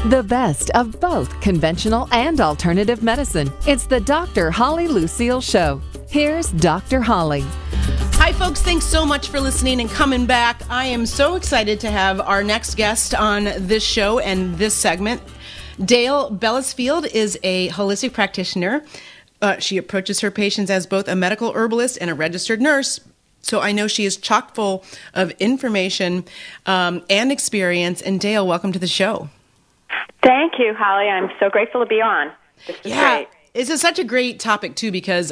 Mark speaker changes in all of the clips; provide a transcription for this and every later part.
Speaker 1: The best of both conventional and alternative medicine. It's the Dr. Holly Lucille Show. Here's Dr. Holly.
Speaker 2: Hi, folks. Thanks so much for listening and coming back. I am so excited to have our next guest on this show and this segment. Dale Bellisfield is a holistic practitioner. She approaches her patients as both a medical herbalist and a registered nurse. So I know she is chock full of information and experience. And Dale, welcome to the show.
Speaker 3: Thank you, Holly. I'm so grateful to be on. This is great.
Speaker 2: This is such a great topic, too, because,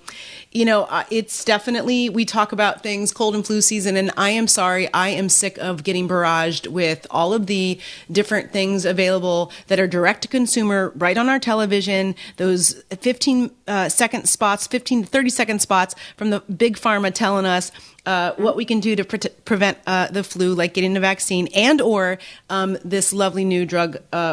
Speaker 2: it's definitely, we talk about things, cold and flu season, and I am sorry, I am sick of getting barraged with all of the different things available that are direct to consumer right on our television, those 15-second spots, 15 to 30-second spots from the big pharma telling us what we can do to prevent the flu, like getting a vaccine, and or this lovely new drug,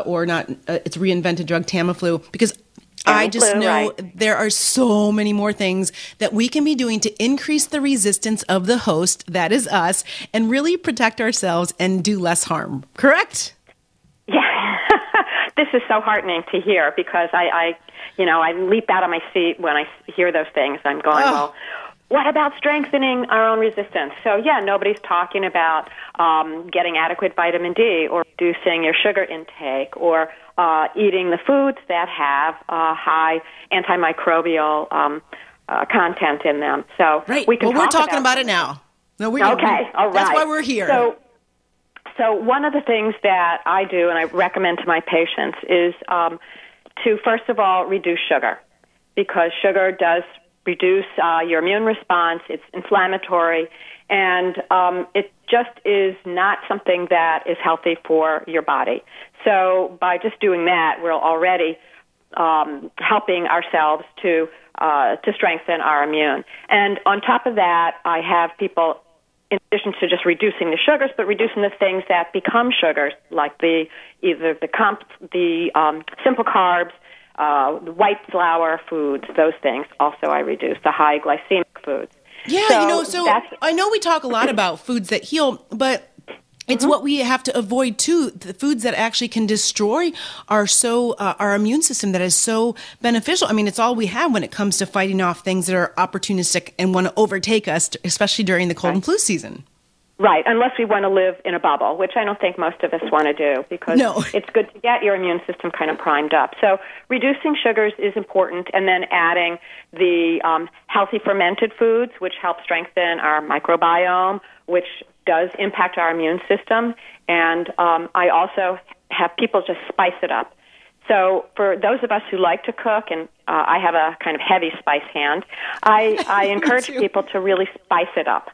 Speaker 2: it's reinvented drug, Tamiflu, because I just know there are so many more things that we can be doing to increase the resistance of the host, that is us, and really protect ourselves and do less harm. Correct?
Speaker 3: Yeah. This is so heartening to hear because I leap out of my seat when I hear those things. I'm going, well, what about strengthening our own resistance? So, yeah, nobody's talking about getting adequate vitamin D or reducing your sugar intake or eating the foods that have high antimicrobial content in them. So
Speaker 2: right.
Speaker 3: we can
Speaker 2: we're talking about it now. No,
Speaker 3: all right.
Speaker 2: That's why we're here.
Speaker 3: So one of the things that I do and I recommend to my patients is to, first of all, reduce sugar because sugar does reduce your immune response. It's inflammatory, and it just is not something that is healthy for your body. So by just doing that, we're already helping ourselves to strengthen our immune. And on top of that, I have people, in addition to just reducing the sugars, but reducing the things that become sugars, like either the simple carbs, the white flour foods, those things. Also, I reduce the high glycemic foods.
Speaker 2: Yeah, I know we talk a lot about foods that heal, but it's what we have to avoid too. The foods that actually can destroy our immune system that is so beneficial. I mean, it's all we have when it comes to fighting off things that are opportunistic and want to overtake us, especially during the cold and flu season.
Speaker 3: Right, unless we want to live in a bubble, which I don't think most of us want to do because it's good to get your immune system kind of primed up. So reducing sugars is important, and then adding the healthy fermented foods, which help strengthen our microbiome, which does impact our immune system. And I also have people just spice it up. So for those of us who like to cook, and I have a kind of heavy spice hand, I encourage people to really spice it up.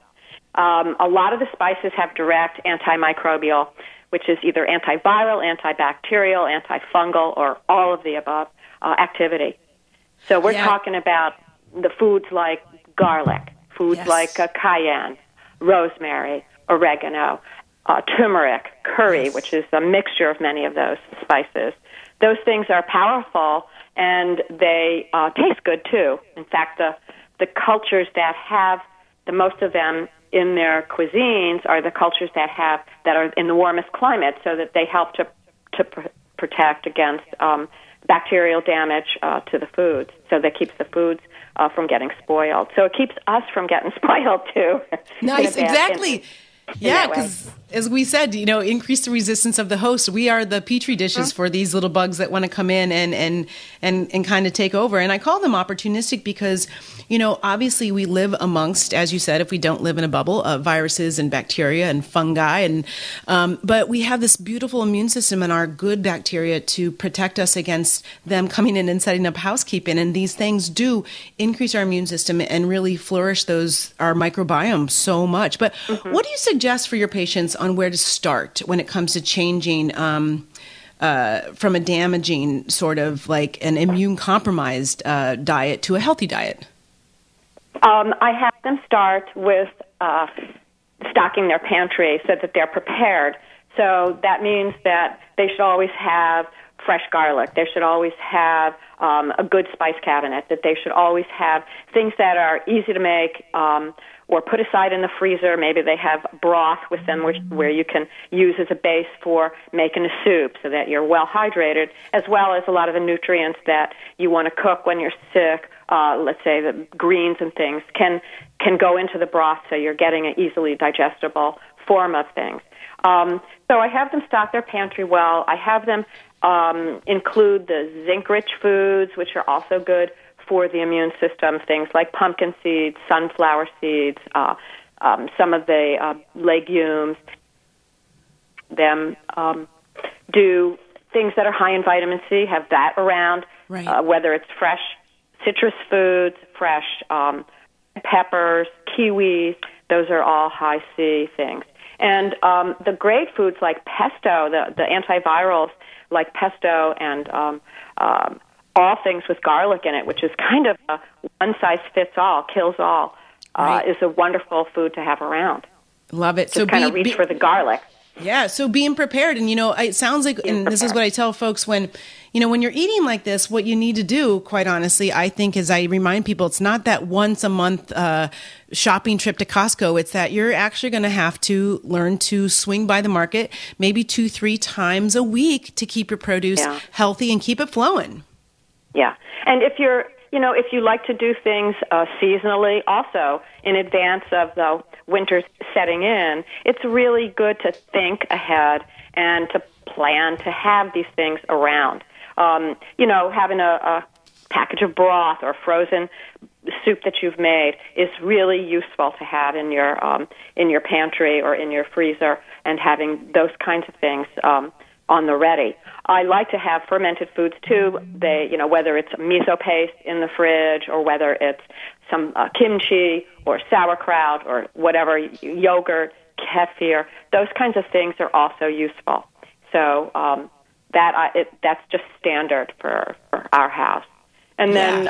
Speaker 3: A lot of the spices have direct antimicrobial, which is either antiviral, antibacterial, antifungal, or all of the above activity. So we're talking about the foods like garlic, foods like cayenne, rosemary, oregano, turmeric, curry, which is a mixture of many of those spices. Those things are powerful, and they taste good, too. In fact, the cultures that have the most of them in their cuisines are the cultures that are in the warmest climate, so that they help to protect against bacterial damage to the foods. So that keeps the foods from getting spoiled. So it keeps us from getting spoiled too.
Speaker 2: Nice, exactly. Yeah, because as we said, increase the resistance of the host. We are the petri dishes for these little bugs that want to come in and kind of take over. And I call them opportunistic because, obviously we live amongst, as you said, if we don't live in a bubble, viruses and bacteria and fungi. And but we have this beautiful immune system and our good bacteria to protect us against them coming in and setting up housekeeping. And these things do increase our immune system and really flourish our microbiome so much. But what do you suggest for your patients on where to start when it comes to changing from a damaging sort of like an immune compromised diet to a healthy diet?
Speaker 3: I have them start with stocking their pantry so that they're prepared. So that means that they should always have fresh garlic. They should always have a good spice cabinet, that they should always have things that are easy to make or put aside in the freezer. Maybe they have broth with them where you can use as a base for making a soup so that you're well hydrated, as well as a lot of the nutrients that you want to cook when you're sick. Let's say the greens and things can go into the broth, so you're getting an easily digestible form of things. So I have them stock their pantry well. I have them include the zinc-rich foods, which are also good for the immune system, things like pumpkin seeds, sunflower seeds, some of the legumes. Them do things that are high in vitamin C, have that around,
Speaker 2: right.
Speaker 3: Whether it's fresh citrus foods, fresh peppers, kiwis, those are all high C things. And the great foods like pesto, the antivirals like pesto and all things with garlic in it, which is kind of a one-size-fits-all, kills all, right. Is a wonderful food to have around.
Speaker 2: Love it.
Speaker 3: Just so kind of reach for the garlic.
Speaker 2: Yeah, so being prepared. And, it sounds like, and this is what I tell folks when you're eating like this, what you need to do, quite honestly, I think, is I remind people it's not that once a month shopping trip to Costco. It's that you're actually going to have to learn to swing by the market maybe 2-3 times a week to keep your produce healthy and keep it flowing.
Speaker 3: Yeah. And if if you like to do things seasonally, also in advance of the winter setting in, it's really good to think ahead and to plan to have these things around. Having a package of broth or frozen soup that you've made is really useful to have in your pantry or in your freezer, and having those kinds of things on the ready. I like to have fermented foods too. Whether it's miso paste in the fridge or whether it's some kimchi or sauerkraut or whatever, yogurt, kefir, those kinds of things are also useful. So that's just standard for our house. And then,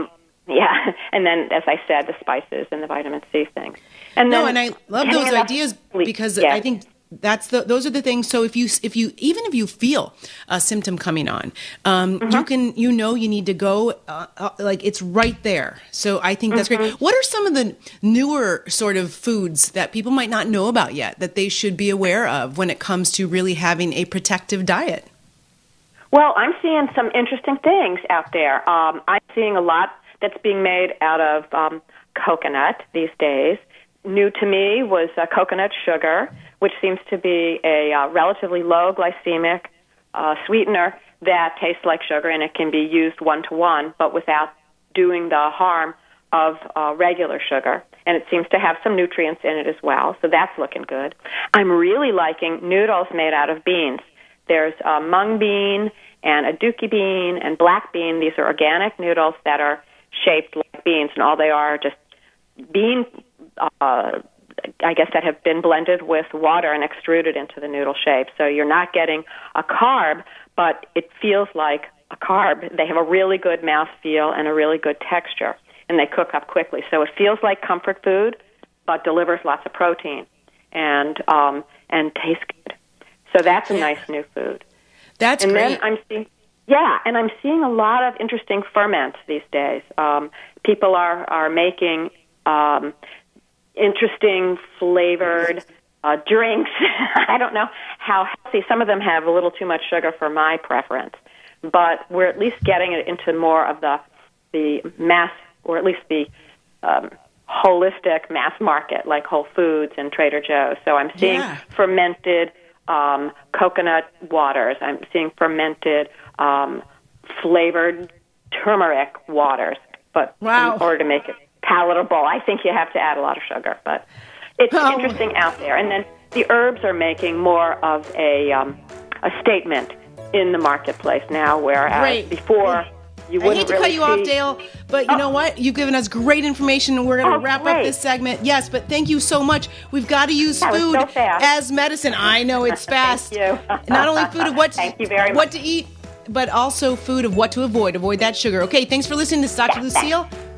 Speaker 3: and then, as I said, the spices and the vitamin C things. And
Speaker 2: I love those ideas because I think those are the things. So if you feel a symptom coming on, you can, you need to go, it's right there. So I think that's great. What are some of the newer sort of foods that people might not know about yet that they should be aware of when it comes to really having a protective diet?
Speaker 3: Well, I'm seeing some interesting things out there. I'm seeing a lot that's being made out of coconut these days. New to me was coconut sugar, which seems to be a relatively low glycemic sweetener that tastes like sugar, and it can be used one-to-one, but without doing the harm of regular sugar. And it seems to have some nutrients in it as well, so that's looking good. I'm really liking noodles made out of beans. There's mung bean and aduki bean and black bean. These are organic noodles that are shaped like beans, and all they are just bean, I guess, that have been blended with water and extruded into the noodle shape. So you're not getting a carb, but it feels like a carb. They have a really good mouthfeel and a really good texture, and they cook up quickly. So it feels like comfort food, but delivers lots of protein and tastes good. So that's a nice new food.
Speaker 2: That's great.
Speaker 3: Then I'm seeing a lot of interesting ferments these days. People are making interesting flavored drinks. I don't know how healthy. Some of them have a little too much sugar for my preference, but we're at least getting it into more of the mass, or at least the holistic mass market, like Whole Foods and Trader Joe's. So I'm seeing fermented coconut waters. I'm seeing fermented flavored turmeric waters. But in order to make it palatable, I think you have to add a lot of sugar. But it's interesting out there. And then the herbs are making more of a statement in the marketplace now, whereas before you wouldn't. I hate to cut you off,
Speaker 2: Dale, but you know what? You've given us great information, and we're going to wrap up this segment. Yes, but thank you so much. We've got to use food as medicine. I know it's fast.
Speaker 3: Thank you.
Speaker 2: Not only food of what
Speaker 3: to
Speaker 2: eat, but also food of what to avoid. Avoid that sugar. Okay, thanks for listening. This is Dr. Lucille.